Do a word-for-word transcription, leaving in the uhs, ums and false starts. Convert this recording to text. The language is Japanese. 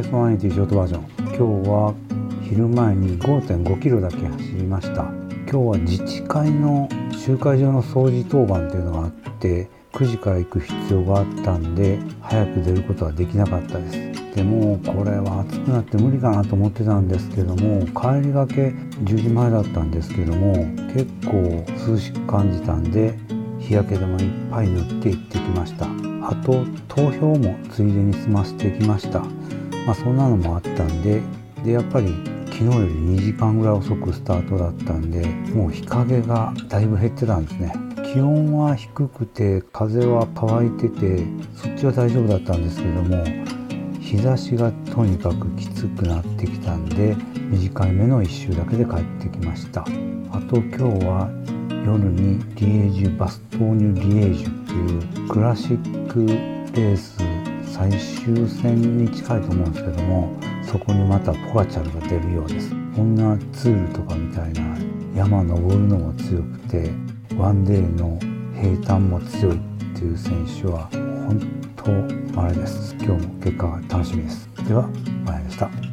ケストワンエイティショートバージョン。今日は昼前に ごてんごキロだけ走りました。今日は自治会の集会場の掃除当番というのがあってくじから行く必要があったんで早く出ることはできなかったです。でもこれは暑くなって無理かなと思ってたんですけども、帰りがけじゅうじまえだったんですけども結構涼しく感じたんで日焼け止めいっぱい塗って行ってきました。あと投票もついでに済ませてきました。まあそんなのもあったんででやっぱり昨日よりにじかんぐらい遅くスタートだったんでもう日陰がだいぶ減ってたんですね。気温は低くて風は乾いててそっちは大丈夫だったんですけども日差しがとにかくきつくなってきたんで短い目の一周だけで帰ってきました。あと今日は夜にリエージュバストーニュリエージュっていうクラシックレース最終戦に近いと思うんですけどもそこにまたポガチャルが出るようです。こんなツールとかみたいな山登るのも強くてワンデーの平坦も強いっていう選手は本当稀です。今日も結果が楽しみです。では、まやでした。